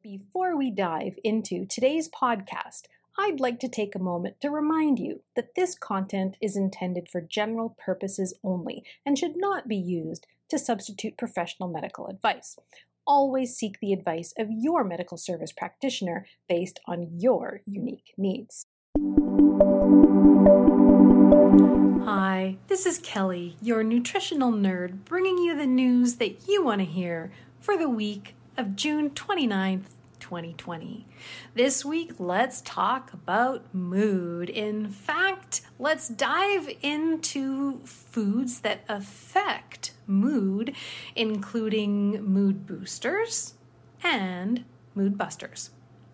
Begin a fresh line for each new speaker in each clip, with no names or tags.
Before we dive into today's podcast, I'd like to take a moment to remind you that this content is intended for general purposes only and should not be used to substitute professional medical advice. Always seek the advice of your medical service practitioner based on your unique needs. Hi, this is Kelly, your nutritional nerd, bringing you the news that you want to hear for the week of June 29th, 2020. This week, let's talk about mood. In fact, let's dive into foods that affect mood, including mood boosters and mood busters.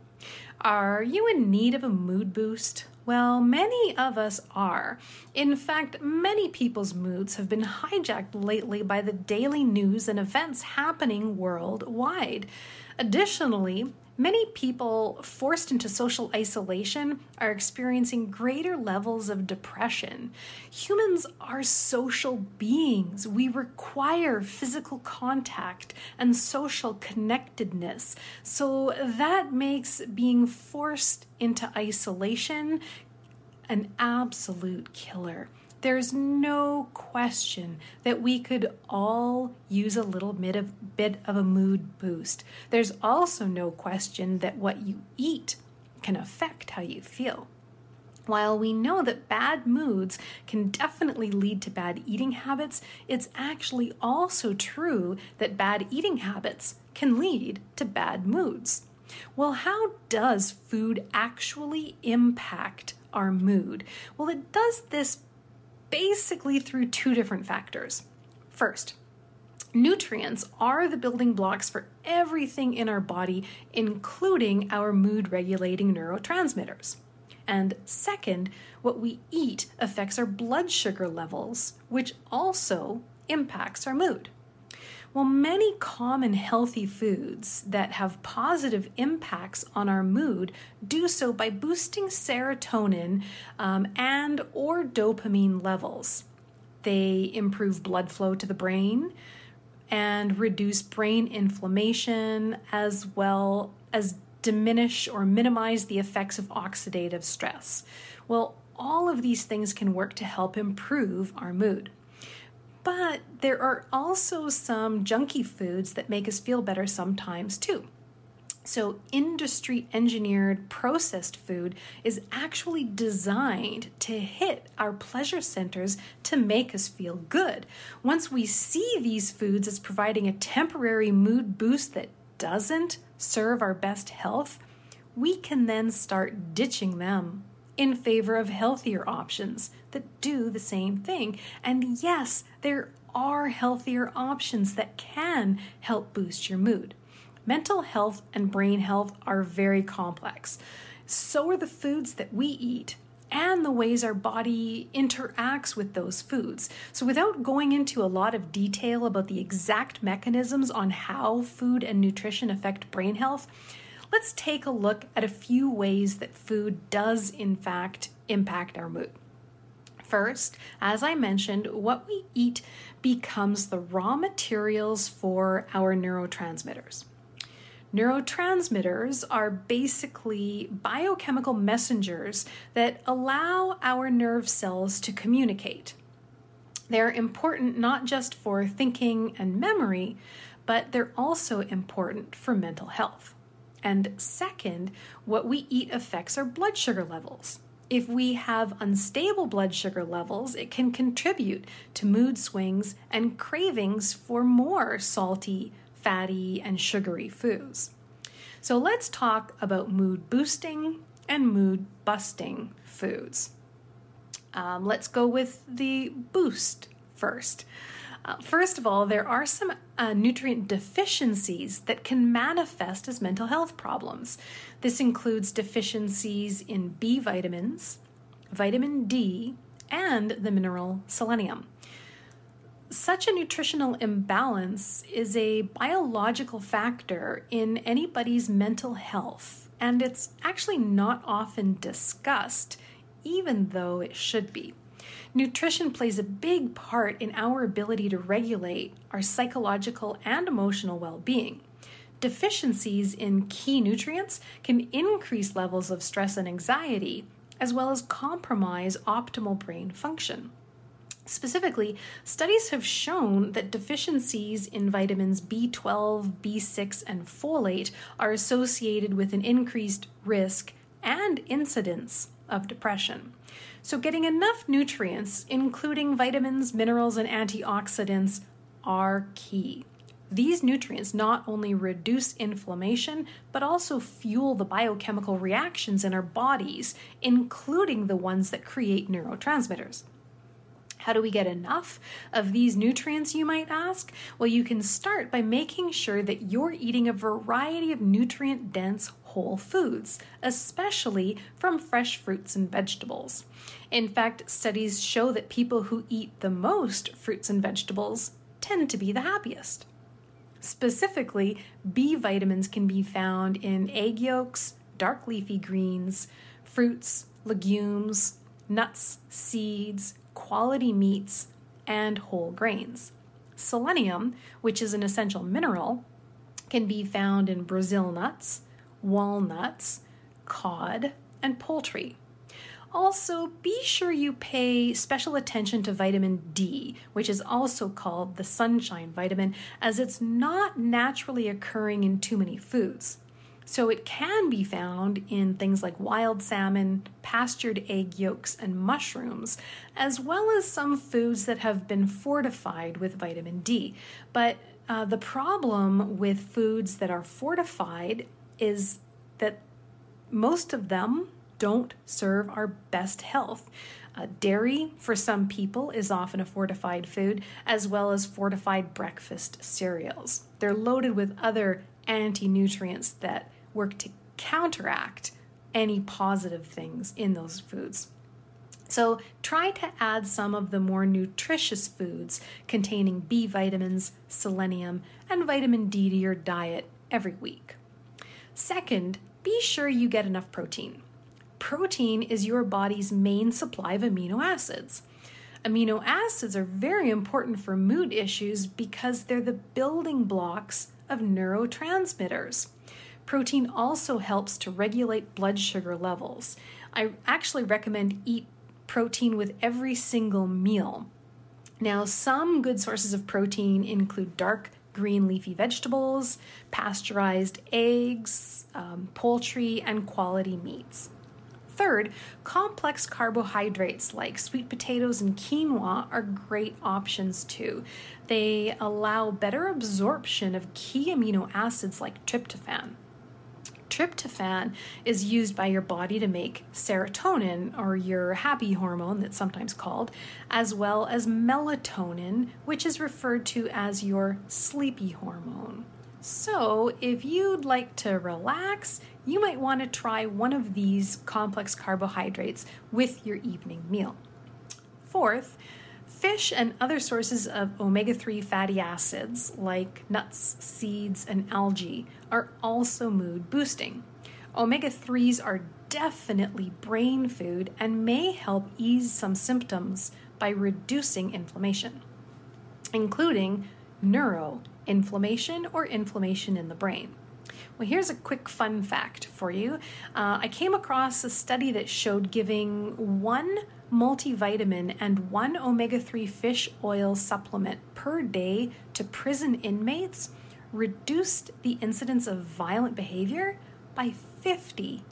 Are you in need of a mood boost? Well, many of us are. In fact, many people's moods have been hijacked lately by the daily news and events happening worldwide. Additionally, many people forced into social isolation are experiencing greater levels of depression. Humans are social beings. We require physical contact and social connectedness. So that makes being forced into isolation an absolute killer. There's no question that we could all use a little bit of a mood boost. There's also no question that what you eat can affect how you feel. While we know that bad moods can definitely lead to bad eating habits, it's actually also true that bad eating habits can lead to bad moods. Well, how does food actually impact our mood? Well, it does this basically through two different factors. First, nutrients are the building blocks for everything in our body, including our mood-regulating neurotransmitters. And second, what we eat affects our blood sugar levels, which also impacts our mood. Well, many common healthy foods that have positive impacts on our mood do so by boosting serotonin and or dopamine levels. They improve blood flow to the brain and reduce brain inflammation, as well as diminish or minimize the effects of oxidative stress. Well, all of these things can work to help improve our mood. But there are also some junky foods that make us feel better sometimes too. So industry-engineered processed food is actually designed to hit our pleasure centers to make us feel good. Once we see these foods as providing a temporary mood boost that doesn't serve our best health, we can then start ditching them in favor of healthier options that do the same thing. And yes, there are healthier options that can help boost your mood. Mental health and brain health are very complex. So are the foods that we eat and the ways our body interacts with those foods. So without going into a lot of detail about the exact mechanisms on how food and nutrition affect brain health, let's take a look at a few ways that food does, in fact, impact our mood. First, as I mentioned, what we eat becomes the raw materials for our neurotransmitters. Neurotransmitters are basically biochemical messengers that allow our nerve cells to communicate. They're important not just for thinking and memory, but they're also important for mental health. And second, what we eat affects our blood sugar levels. If we have unstable blood sugar levels, it can contribute to mood swings and cravings for more salty, fatty, and sugary foods. So let's talk about mood boosting and mood busting foods. Let's go with the boost first. First of all, there are some nutrient deficiencies that can manifest as mental health problems. This includes deficiencies in B vitamins, vitamin D, and the mineral selenium. Such a nutritional imbalance is a biological factor in anybody's mental health, and it's actually not often discussed, even though it should be. Nutrition plays a big part in our ability to regulate our psychological and emotional well-being. Deficiencies in key nutrients can increase levels of stress and anxiety, as well as compromise optimal brain function. Specifically, studies have shown that deficiencies in vitamins B12, B6, and folate are associated with an increased risk and incidence of depression. So getting enough nutrients, including vitamins, minerals, and antioxidants, are key. These nutrients not only reduce inflammation, but also fuel the biochemical reactions in our bodies, including the ones that create neurotransmitters. How do we get enough of these nutrients, you might ask? Well, you can start by making sure that you're eating a variety of nutrient-dense whole foods, especially from fresh fruits and vegetables. In fact, studies show that people who eat the most fruits and vegetables tend to be the happiest. Specifically, B vitamins can be found in egg yolks, dark leafy greens, fruits, legumes, nuts, seeds, quality meats, and whole grains. Selenium, which is an essential mineral, can be found in Brazil nuts, walnuts, cod, and poultry. Also, be sure you pay special attention to vitamin D, which is also called the sunshine vitamin, as it's not naturally occurring in too many foods. So it can be found in things like wild salmon, pastured egg yolks, and mushrooms, as well as some foods that have been fortified with vitamin D. But the problem with foods that are fortified is that most of them don't serve our best health. Dairy, for some people, is often a fortified food, as well as fortified breakfast cereals. They're loaded with other anti-nutrients that work to counteract any positive things in those foods. So try to add some of the more nutritious foods containing B vitamins, selenium, and vitamin D to your diet every week. Second, be sure you get enough protein. Protein is your body's main supply of amino acids. Amino acids are very important for mood issues because they're the building blocks of neurotransmitters. Protein also helps to regulate blood sugar levels. I actually recommend eat protein with every single meal. Now, some good sources of protein include dark green leafy vegetables, pasteurized eggs, poultry, and quality meats. Third, complex carbohydrates like sweet potatoes and quinoa are great options too. They allow better absorption of key amino acids like tryptophan. Tryptophan is used by your body to make serotonin, or your happy hormone that's sometimes called, as well as melatonin, which is referred to as your sleepy hormone. So if you'd like to relax, you might want to try one of these complex carbohydrates with your evening meal. Fourth, fish and other sources of omega-3 fatty acids like nuts, seeds, and algae are also mood boosting. Omega-3s are definitely brain food and may help ease some symptoms by reducing inflammation, including neuroinflammation or inflammation in the brain. Well, here's a quick fun fact for you. I came across a study that showed giving one multivitamin and one omega-3 fish oil supplement per day to prison inmates reduced the incidence of violent behavior by 50%.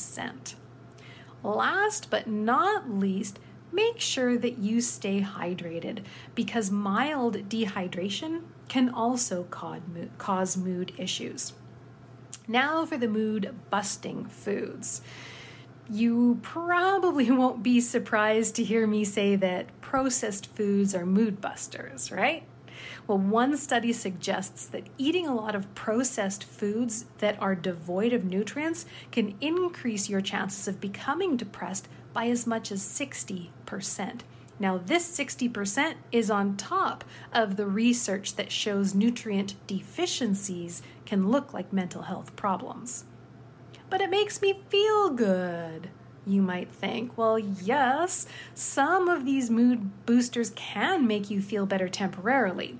Last but not least, make sure that you stay hydrated because mild dehydration can also cause mood issues. Now for the mood-busting foods. You probably won't be surprised to hear me say that processed foods are mood busters, right? Well, one study suggests that eating a lot of processed foods that are devoid of nutrients can increase your chances of becoming depressed by as much as 60%. Now, this 60% is on top of the research that shows nutrient deficiencies can look like mental health problems. But it makes me feel good, you might think. Well, yes, some of these mood boosters can make you feel better temporarily.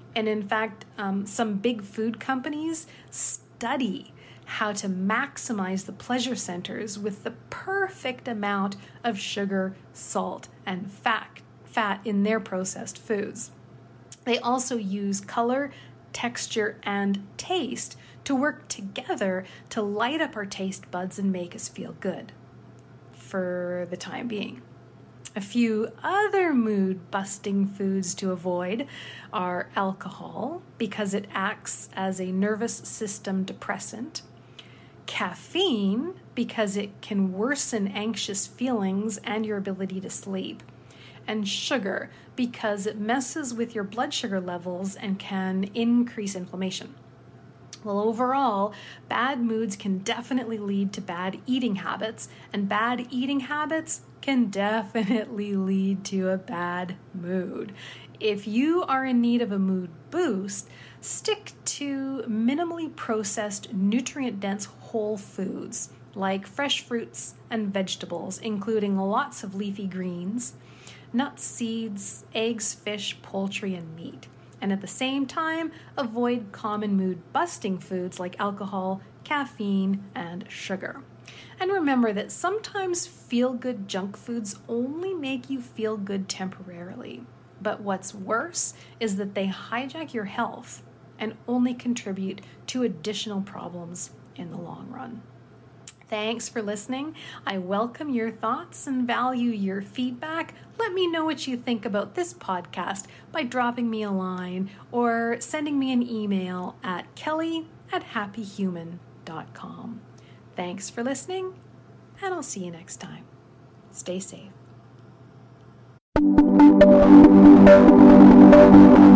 And in fact, some big food companies study how to maximize the pleasure centers with the perfect amount of sugar, salt, and fat in their processed foods. They also use color, texture, and taste to work together to light up our taste buds and make us feel good for the time being. A few other mood-busting foods to avoid are alcohol, because it acts as a nervous system depressant, caffeine, because it can worsen anxious feelings and your ability to sleep, and sugar, because it messes with your blood sugar levels and can increase inflammation. Well, overall, bad moods can definitely lead to bad eating habits, and bad eating habits can definitely lead to a bad mood. If you are in need of a mood boost, stick to minimally processed, nutrient-dense whole foods like fresh fruits and vegetables, including lots of leafy greens, nuts, seeds, eggs, fish, poultry, and meat. And at the same time, avoid common mood-busting foods like alcohol, caffeine, and sugar. And remember that sometimes feel-good junk foods only make you feel good temporarily. But what's worse is that they hijack your health and only contribute to additional problems in the long run. Thanks for listening. I welcome your thoughts and value your feedback. Let me know what you think about this podcast by dropping me a line or sending me an email at kelly@happyhuman.com. Thanks for listening, and I'll see you next time. Stay safe.